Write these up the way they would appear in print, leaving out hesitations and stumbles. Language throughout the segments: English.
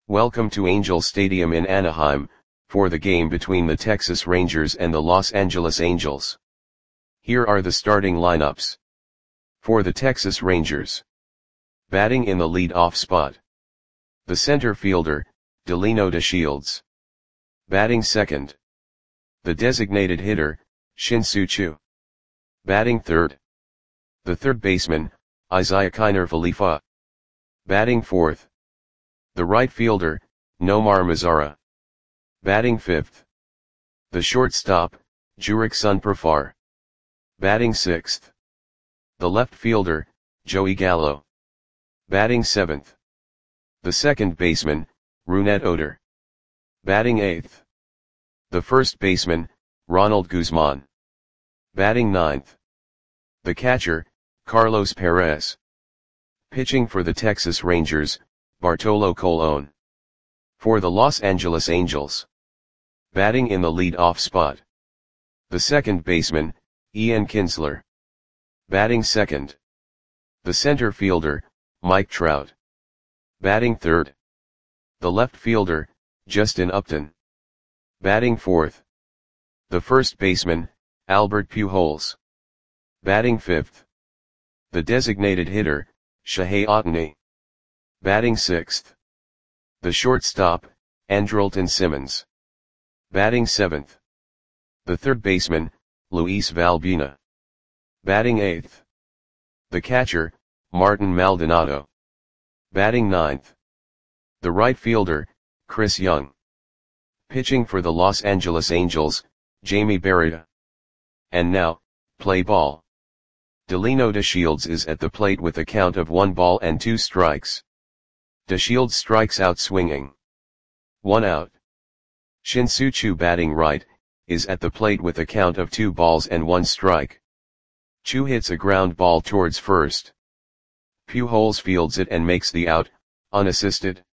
Welcome to Angel Stadium in Anaheim, for the game between the Texas Rangers and the Los Angeles Angels. Here are the starting lineups. For the Texas Rangers. Batting in the lead-off spot. The center fielder, Delino DeShields. Batting second. The designated hitter, Shin-Soo Choo. Batting third. The third baseman, Isiah Kiner-Falefa. Batting fourth. The right fielder, Nomar Mazara. Batting fifth. The shortstop, Jurickson Profar. Batting sixth. The left fielder, Joey Gallo. Batting seventh. The second baseman, Rougned Odor. Batting eighth. The first baseman, Ronald Guzman. Batting ninth. The catcher, Carlos Perez. Pitching for the Texas Rangers, Bartolo Colon. For the Los Angeles Angels. Batting in the lead-off spot. The second baseman, Ian Kinsler. Batting second. The center fielder, Mike Trout. Batting third. The left fielder, Justin Upton. Batting fourth. The first baseman, Albert Pujols. Batting fifth. The designated hitter, Shohei Ohtani. Batting sixth. The shortstop, Andrelton Simmons. Batting seventh. The third baseman, Luis Valbuena. Batting eighth. The catcher, Martin Maldonado. Batting ninth. The right fielder, Chris Young. Pitching for the Los Angeles Angels, Jamie Barria. And now, play ball. Delino DeShields is at the plate with a count of 1-2 strikes. DeShields strikes out swinging. 1 out. Shin-Soo Choo batting right, is at the plate with a count of 2-1 strike. Choo hits a ground ball towards first. Pujols fields it and makes the out, unassisted.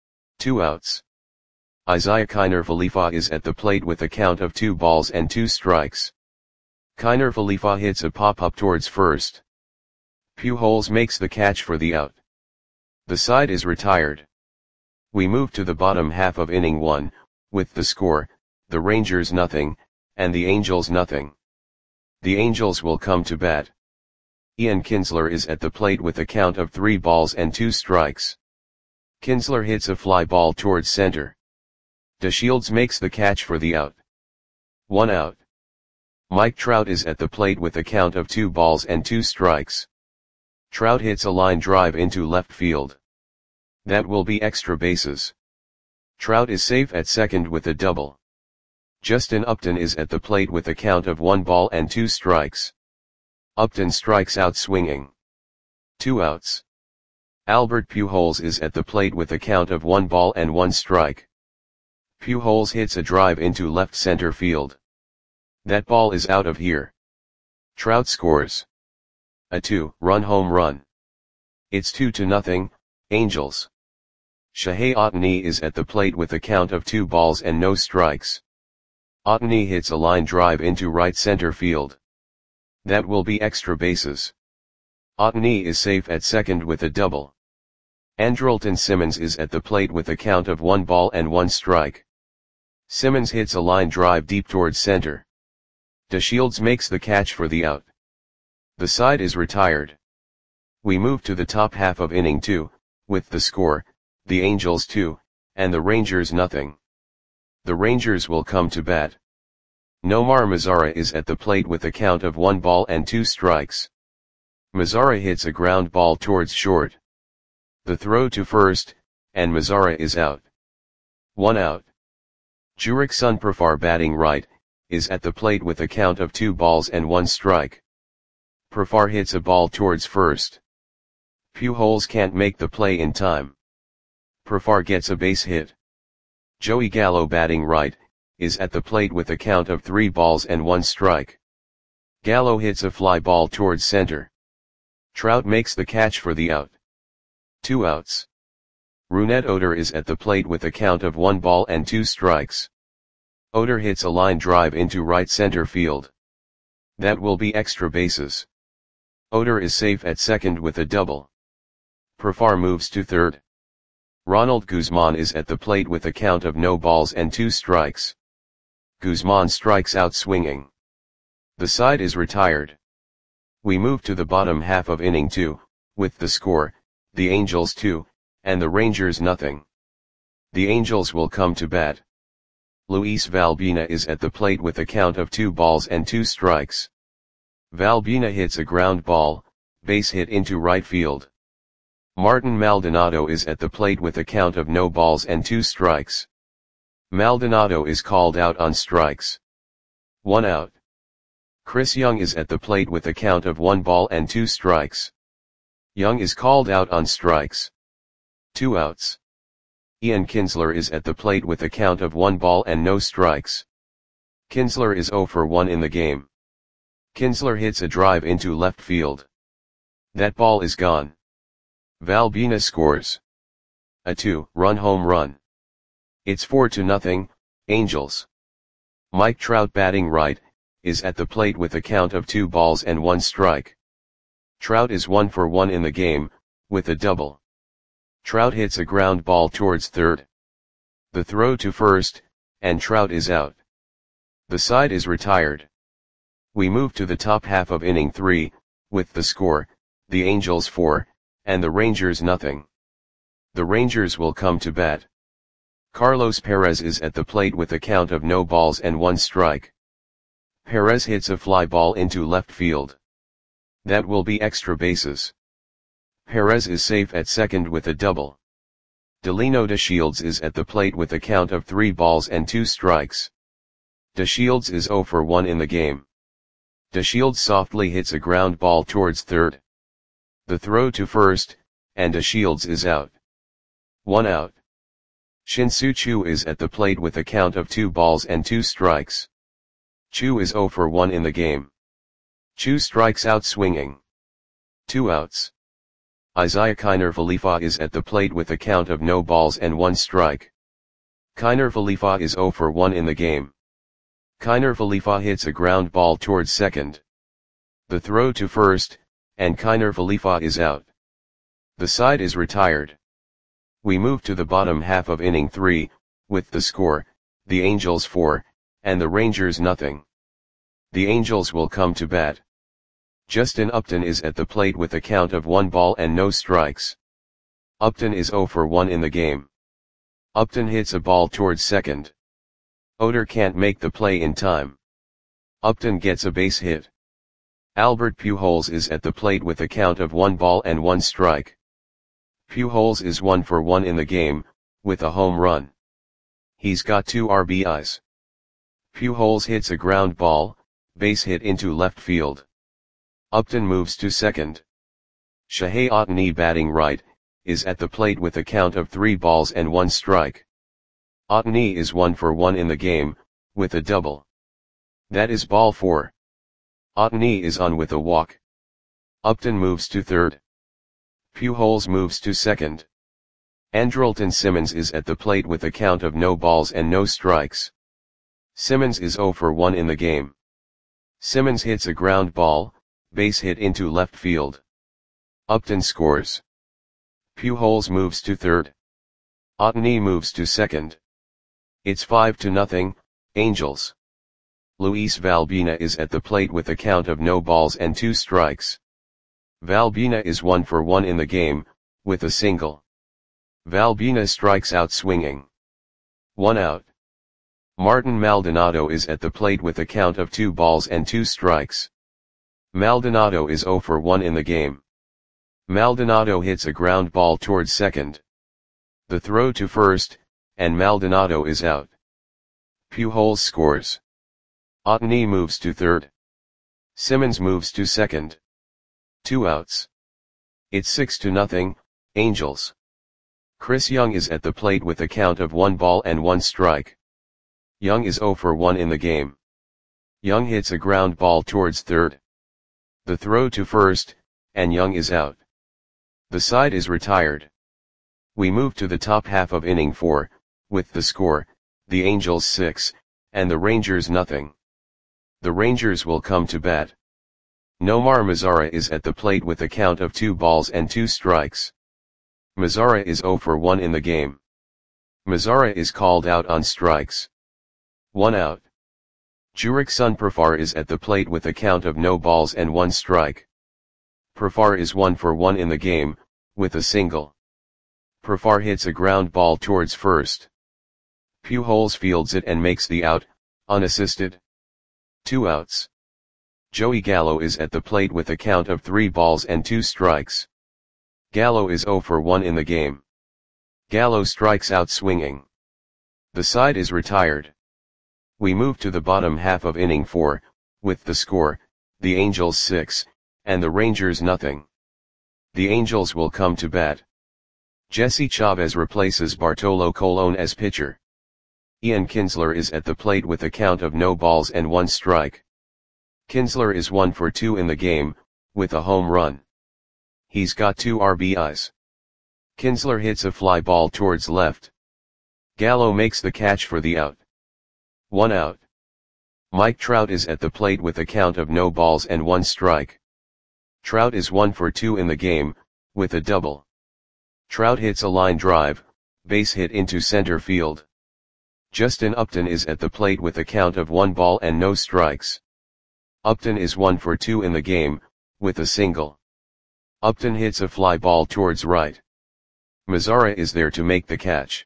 2 outs. Isiah Kiner-Falefa is at the plate with a count of 2-2 strikes. Kiner-Falefa hits a pop-up towards first. Pujols makes the catch for the out. The side is retired. We move to the bottom half of inning 1, with the score, the Rangers nothing, and the Angels nothing. The Angels will come to bat. Ian Kinsler is at the plate with a count of 3-2 strikes. Kinsler hits a fly ball towards center. DeShields makes the catch for the out. 1 out. Mike Trout is at the plate with a count of 2-2 strikes. Trout hits a line drive into left field. That will be extra bases. Trout is safe at second with a double. Justin Upton is at the plate with a count of 1-2 strikes. Upton strikes out swinging. 2 outs. Albert Pujols is at the plate with a count of 1-1 strike. Pujols hits a drive into left center field. That ball is out of here. Trout scores a 2-run home run. It's 2-0, Angels. Shohei Ohtani is at the plate with a count of 2 balls and no strikes. Ohtani hits a line drive into right center field. That will be extra bases. Ohtani is safe at second with a double. Andrelton Simmons is at the plate with a count of 1-1 strike. Simmons hits a line drive deep towards center. DeShields makes the catch for the out. The side is retired. We move to the top half of inning 2, with the score, the Angels 2, and the Rangers nothing. The Rangers will come to bat. Nomar Mazara is at the plate with a count of 1-2 strikes. Mazara hits a ground ball towards short. The throw to first, and Mazara is out. 1 out. Jurickson Profar batting right, is at the plate with a count of 2-1 strike. Profar hits a ball towards first. Pujols can't make the play in time. Profar gets a base hit. Joey Gallo batting right, is at the plate with a count of 3-1 strike. Gallo hits a fly ball towards center. Trout makes the catch for the out. 2 outs. Rougned Odor is at the plate with a count of 1-2 strikes. Odor hits a line drive into right center field. That will be extra bases. Odor is safe at second with a double. Profar moves to third. Ronald Guzman is at the plate with a count of no balls and 2 strikes. Guzman strikes out swinging. The side is retired. We move to the bottom half of inning 2, with the score, the Angels 2, and the Rangers nothing. The Angels will come to bat. Luis Valbuena is at the plate with a count of 2 balls and 2 strikes. Valbuena hits a ground ball, base hit into right field. Martin Maldonado is at the plate with a count of no balls and 2 strikes. Maldonado is called out on strikes. 1 out. Chris Young is at the plate with a count of 1 ball and 2 strikes. Young is called out on strikes. 2 outs. Ian Kinsler is at the plate with a count of 1 ball and no strikes. Kinsler is 0 for 1 in the game. Kinsler hits a drive into left field. That ball is gone. Valbuena scores a 2-run home run. It's 4-0, Angels. Mike Trout, batting right, is at the plate with a count of 2 balls and 1 strike. Trout is 1 for 1 in the game, with a double. Trout hits a ground ball towards third. The throw to first, and Trout is out. The side is retired. We move to the top half of inning 3, with the score, the Angels 4, and the Rangers nothing. The Rangers will come to bat. Carlos Perez is at the plate with a count of no balls and 1 strike. Perez hits a fly ball into left field. That will be extra bases. Perez is safe at second with a double. Delino DeShields is at the plate with a count of 3 balls and 2 strikes. DeShields is 0 for 1 in the game. DeShields softly hits a ground ball towards third. The throw to first, and DeShields is out. 1 out. Shin-Soo Choo is at the plate with a count of 2 balls and 2 strikes. Choo is 0 for 1 in the game. Choo strikes out swinging. 2 outs. Isaiah Kiner Falefa is at the plate with a count of no balls and 1 strike. Kiner Falefa is 0 for 1 in the game. Kiner Falefa hits a ground ball towards second. The throw to first, and Kiner Falefa is out. The side is retired. We move to the bottom half of inning 3, with the score, the Angels 4, and the Rangers nothing. The Angels will come to bat. Justin Upton is at the plate with a count of 1 ball and no strikes. Upton is 0 for 1 in the game. Upton hits a ball towards second. Oder can't make the play in time. Upton gets a base hit. Albert Pujols is at the plate with a count of 1 ball and 1 strike. Pujols is 1 for 1 in the game, with a home run. He's got 2 RBIs. Pujols hits a ground ball, base hit into left field. Upton moves to second. Shohei Ohtani, batting right, is at the plate with a count of 3 balls and 1 strike. Ohtani is 1 for 1 in the game, with a double. That is ball 4. Ohtani is on with a walk. Upton moves to third. Pujols moves to second. Andrelton Simmons is at the plate with a count of no balls and no strikes. Simmons is 0 for 1 in the game. Simmons hits a ground ball, base hit into left field. Upton scores. Pujols moves to third. Ohtani moves to second. It's 5-0, Angels. Luis Valbuena is at the plate with a count of no balls and 2 strikes. Valbuena is 1 for 1 in the game, with a single. Valbuena strikes out swinging. 1 out. Martin Maldonado is at the plate with a count of 2 balls and 2 strikes. Maldonado is 0 for 1 in the game. Maldonado hits a ground ball towards second. The throw to first, and Maldonado is out. Pujols scores. Ohtani moves to third. Simmons moves to second. 2 outs. It's 6-0, Angels. Chris Young is at the plate with a count of 1 ball and 1 strike. Young is 0 for 1 in the game. Young hits a ground ball towards third. The throw to first, and Young is out. The side is retired. We move to the top half of inning 4, with the score, the Angels 6, and the Rangers nothing. The Rangers will come to bat. Nomar Mazara is at the plate with a count of 2 balls and 2 strikes. Mazzara is 0 for 1 in the game. Mazzara is called out on strikes. 1 out. Jurickson Profar is at the plate with a count of no balls and 1 strike. Profar is 1 for 1 in the game, with a single. Profar hits a ground ball towards first. Pujols fields it and makes the out, unassisted. 2 outs. Joey Gallo is at the plate with a count of 3 balls and 2 strikes. Gallo is 0 for 1 in the game. Gallo strikes out swinging. The side is retired. We move to the bottom half of inning 4, with the score, the Angels 6, and the Rangers nothing. The Angels will come to bat. Jesse Chavez replaces Bartolo Colon as pitcher. Ian Kinsler is at the plate with a count of no balls and 1 strike. Kinsler is 1 for 2 in the game, with a home run. He's got 2 RBIs. Kinsler hits a fly ball towards left. Gallo makes the catch for the out. 1 out. Mike Trout is at the plate with a count of no balls and 1 strike. Trout is 1 for 2 in the game, with a double. Trout hits a line drive, base hit into center field. Justin Upton is at the plate with a count of 1 ball and no strikes. Upton is 1 for 2 in the game, with a single. Upton hits a fly ball towards right. Mazzara is there to make the catch.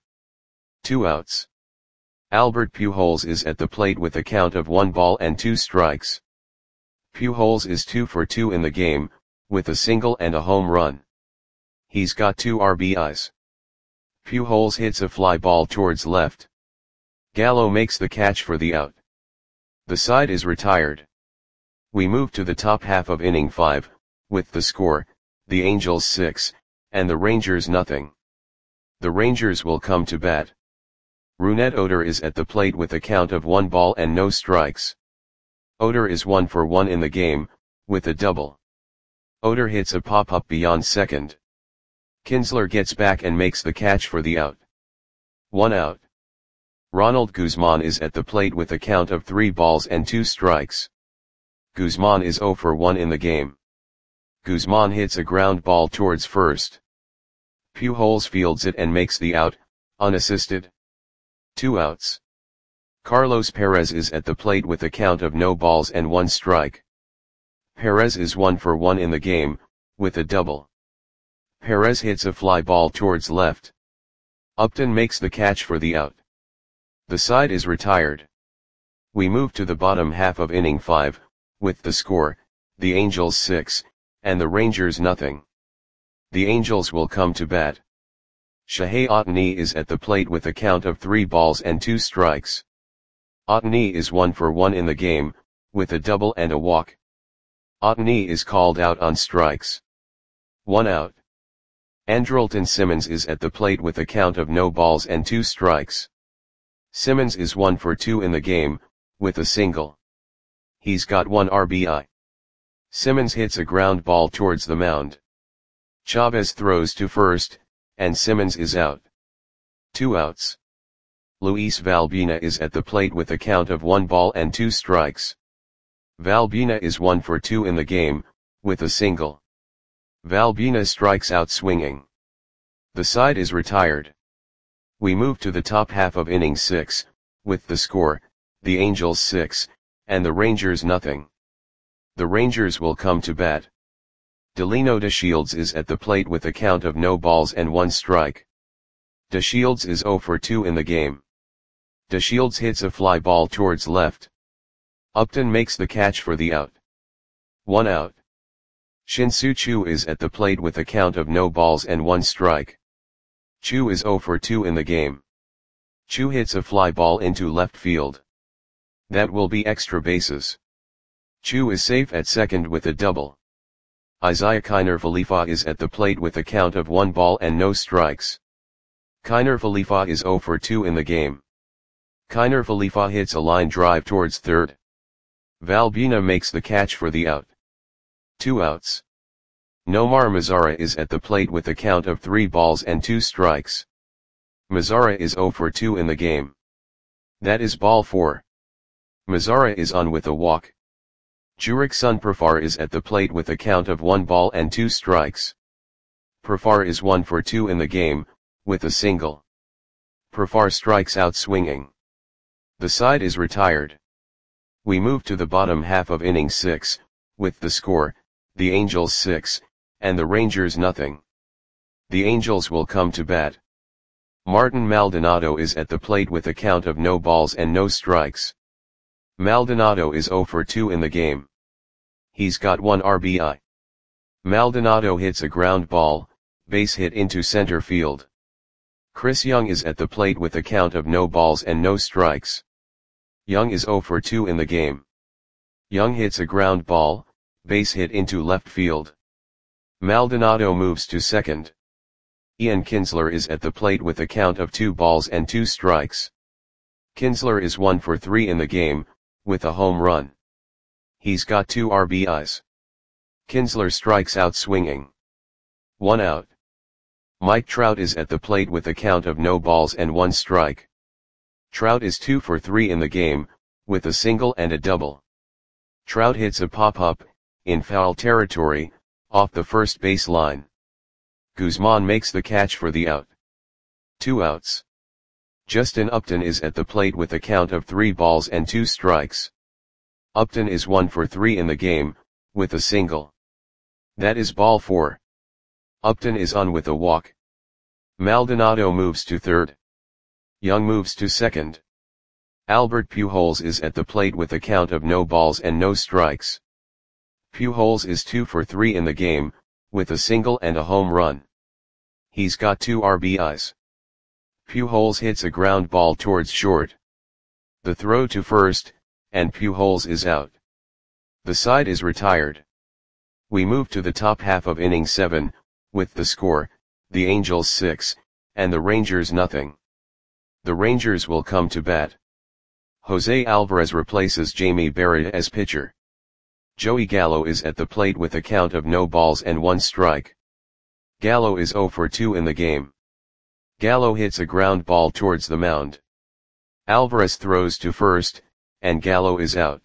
2 outs. Albert Pujols is at the plate with a count of 1 ball and 2 strikes. Pujols is 2 for 2 in the game, with a single and a home run. He's got 2 RBIs. Pujols hits a fly ball towards left. Gallo makes the catch for the out. The side is retired. We move to the top half of inning 5, with the score, the Angels 6, and the Rangers nothing. The Rangers will come to bat. Rougned Odor is at the plate with a count of 1 ball and no strikes. Odor is 1 for 1 in the game, with a double. Odor hits a pop-up beyond second. Kinsler gets back and makes the catch for the out. 1 out. Ronald Guzman is at the plate with a count of 3 balls and 2 strikes. Guzman is 0 for 1 in the game. Guzman hits a ground ball towards first. Pujols fields it and makes the out, unassisted. 2 outs. Carlos Perez is at the plate with a count of no balls and 1 strike. Perez is 1 for 1 in the game, with a double. Perez hits a fly ball towards left. Upton makes the catch for the out. The side is retired. We move to the bottom half of inning 5, with the score, the Angels 6, and the Rangers nothing. The Angels will come to bat. Shohei Ohtani is at the plate with a count of 3 balls and 2 strikes. Ohtani is 1 for 1 in the game, with a double and a walk. Ohtani is called out on strikes. 1 out. Andrelton Simmons is at the plate with a count of no balls and 2 strikes. Simmons is 1 for 2 in the game, with a single. He's got 1 RBI. Simmons hits a ground ball towards the mound. Chavez throws to first, and Simmons is out. 2 outs. Luis Valbuena is at the plate with a count of 1 ball and 2 strikes. Valbuena is 1 for 2 in the game, with a single. Valbuena strikes out swinging. The side is retired. We move to the top half of inning 6, with the score, the Angels 6, and the Rangers nothing. The Rangers will come to bat. Delino DeShields is at the plate with a count of no balls and 1 strike. DeShields is 0 for 2 in the game. DeShields hits a fly ball towards left. Upton makes the catch for the out. 1 out. Shin-Soo Choo is at the plate with a count of no balls and 1 strike. Choo is 0 for 2 in the game. Choo hits a fly ball into left field. That will be extra bases. Choo is safe at second with a double. Isaiah Kiner Falefa is at the plate with a count of 1 ball and no strikes. Kiner Falefa is 0 for 2 in the game. Kiner Falefa hits a line drive towards third. Valbuena makes the catch for the out. 2 outs. Nomar Mazara is at the plate with a count of 3 balls and 2 strikes. Mazara is 0 for 2 in the game. That is ball 4. Mazara is on with a walk. Jurickson Profar is at the plate with a count of 1 ball and 2 strikes. Profar is 1 for 2 in the game, with a single. Profar strikes out swinging. The side is retired. We move to the bottom half of inning 6, with the score, the Angels 6, and the Rangers nothing. The Angels will come to bat. Martin Maldonado is at the plate with a count of no balls and no strikes. Maldonado is 0 for 2 in the game. He's got 1 RBI. Maldonado hits a ground ball, base hit into center field. Chris Young is at the plate with a count of no balls and no strikes. Young is 0 for 2 in the game. Young hits a ground ball, base hit into left field. Maldonado moves to second. Ian Kinsler is at the plate with a count of 2 balls and 2 strikes. Kinsler is 1 for 3 in the game, with a home run. He's got 2 RBIs. Kinsler strikes out swinging. 1 out. Mike Trout is at the plate with a count of no balls and 1 strike. Trout is 2 for 3 in the game, with a single and a double. Trout hits a pop-up, in foul territory, off the first base line. Guzman makes the catch for the out. 2 outs. Justin Upton is at the plate with a count of 3 balls and 2 strikes. Upton is 1 for 3 in the game, with a single. That is ball 4. Upton is on with a walk. Maldonado moves to third. Young moves to second. Albert Pujols is at the plate with a count of no balls and no strikes. Pujols is 2 for 3 in the game, with a single and a home run. He's got 2 RBIs. Pujols hits a ground ball towards short. The throw to first, and Pujols is out. The side is retired. We move to the top half of inning 7, with the score, the Angels 6, and the Rangers nothing. The Rangers will come to bat. Jose Alvarez replaces Jamie Barrett as pitcher. Joey Gallo is at the plate with a count of no balls and 1 strike. Gallo is 0 for 2 in the game. Gallo hits a ground ball towards the mound. Alvarez throws to first, and Gallo is out.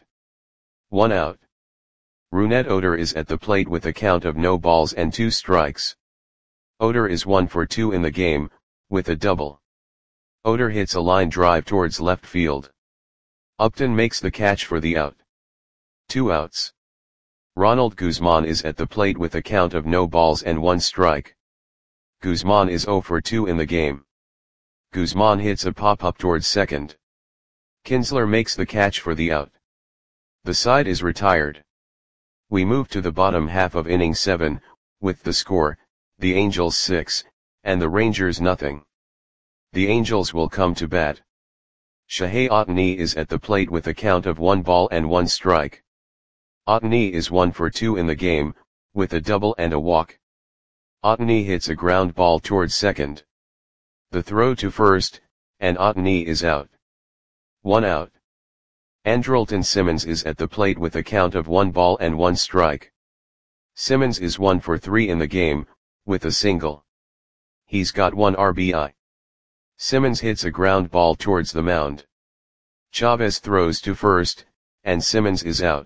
1 out. Rougned Odor is at the plate with a count of no balls and 2 strikes. Odor is 1 for 2 in the game, with a double. Odor hits a line drive towards left field. Upton makes the catch for the out. 2 outs. Ronald Guzman is at the plate with a count of no balls and 1 strike. Guzman is 0 for 2 in the game. Guzman hits a pop-up towards second. Kinsler makes the catch for the out. The side is retired. We move to the bottom half of inning 7, with the score, the Angels 6, and the Rangers nothing. The Angels will come to bat. Shohei Ohtani is at the plate with a count of 1 ball and 1 strike. Ohtani is 1 for 2 in the game, with a double and a walk. Ohtani hits a ground ball towards second. The throw to first, and Ohtani is out. 1 out. Andrelton Simmons is at the plate with a count of 1 ball and 1 strike. Simmons is 1 for 3 in the game, with a single. He's got 1 RBI. Simmons hits a ground ball towards the mound. Chavez throws to first, and Simmons is out.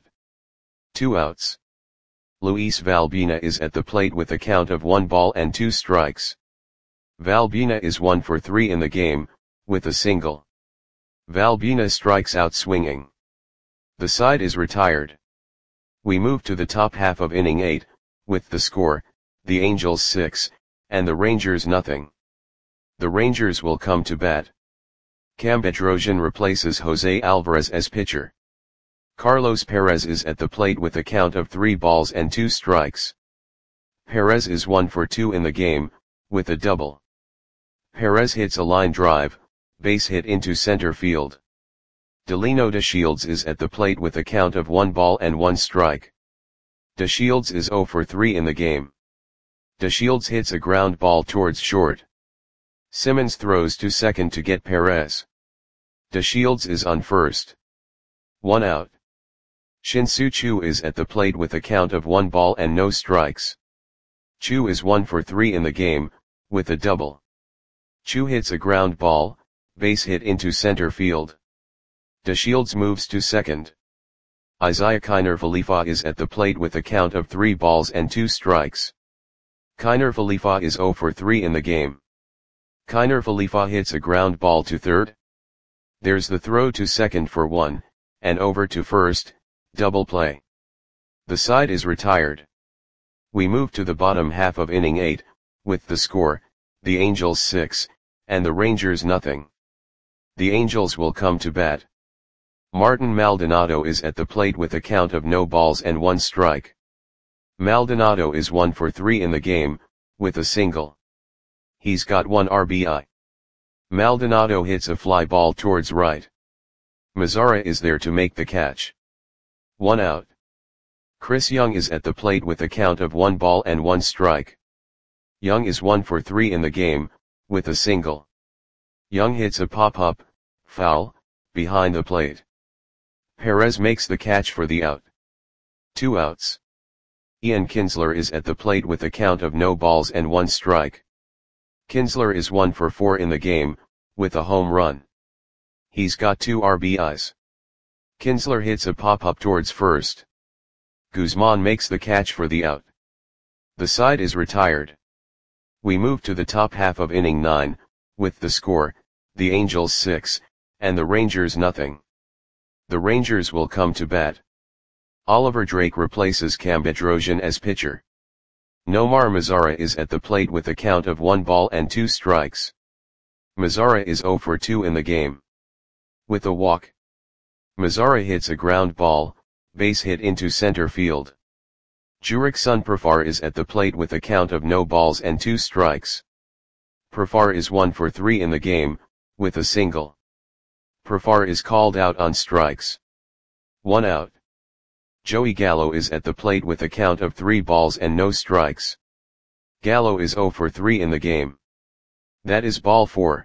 2 outs. Luis Valbuena is at the plate with a count of 1 ball and 2 strikes. Valbuena is 1 for 3 in the game, with a single. Valbuena strikes out swinging. The side is retired. We move to the top half of inning 8, with the score, the Angels 6, and the Rangers nothing. The Rangers will come to bat. Cam Bedrosian replaces Jose Alvarez as pitcher. Carlos Perez is at the plate with a count of 3 balls and 2 strikes. Perez is 1 for 2 in the game, with a double. Perez hits a line drive, base hit into center field. Delino DeShields is at the plate with a count of 1 ball and 1 strike. DeShields is 0 for 3 in the game. DeShields hits a ground ball towards short. Simmons throws to second to get Perez. DeShields is on first. 1 out. Shin-Soo Choo is at the plate with a count of 1 ball and no strikes. Choo is 1 for 3 in the game, with a double. Choo hits a ground ball, base hit into center field. DeShields moves to second. Isaiah Kiner Falefa is at the plate with a count of 3 balls and 2 strikes. Kiner Falefa is 0 for 3 in the game. Kiner Falefa hits a ground ball to third. There's the throw to second for 1, and over to first, double play. The side is retired. We move to the bottom half of inning 8, with the score, the Angels 6, and the Rangers nothing. The Angels will come to bat. Martin Maldonado is at the plate with a count of no balls and 1 strike. Maldonado is 1 for 3 in the game, with a single. He's got 1 RBI. Maldonado hits a fly ball towards right. Mazara is there to make the catch. 1 out. Chris Young is at the plate with a count of 1 ball and 1 strike. Young is 1 for 3 in the game, with a single. Young hits a pop-up, foul, behind the plate. Perez makes the catch for the out. 2 outs. Ian Kinsler is at the plate with a count of no balls and 1 strike. Kinsler is 1 for 4 in the game, with a home run. He's got 2 RBIs. Kinsler hits a pop-up towards first. Guzman makes the catch for the out. The side is retired. We move to the top half of inning 9, with the score, the Angels 6, and the Rangers nothing. The Rangers will come to bat. Oliver Drake replaces Cam Bedrosian as pitcher. Nomar Mazara is at the plate with a count of 1 ball and 2 strikes. Mazara is 0 for 2 in the game. With a walk. Mazara hits a ground ball, base hit into center field. Jurickson Profar is at the plate with a count of no balls and 2 strikes. Profar is 1 for 3 in the game, with a single. Profar is called out on strikes. 1 out. Joey Gallo is at the plate with a count of 3 balls and no strikes. Gallo is 0 for 3 in the game. That is ball 4.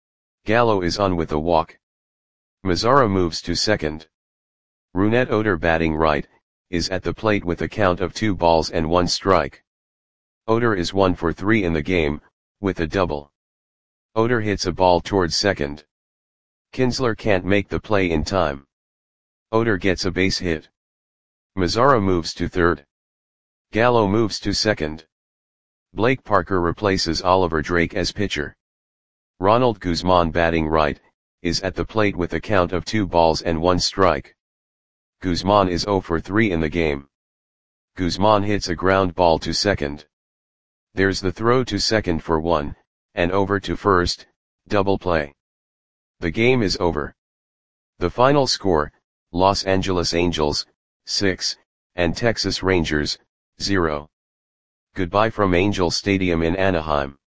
Gallo is on with a walk. Mazara moves to second. Rougned Odor, batting right, is at the plate with a count of 2 balls and 1 strike. Odor is 1 for 3 in the game, with a double. Odor hits a ball towards second. Kinsler can't make the play in time. Odor gets a base hit. Mazara moves to third. Gallo moves to second. Blake Parker replaces Oliver Drake as pitcher. Ronald Guzman, batting right, is at the plate with a count of 2 balls and 1 strike. Guzman is 0 for 3 in the game. Guzman hits a ground ball to second. There's the throw to second for 1, and over to first, double play. The game is over. The final score, Los Angeles Angels, 6, and Texas Rangers, 0. Goodbye from Angel Stadium in Anaheim.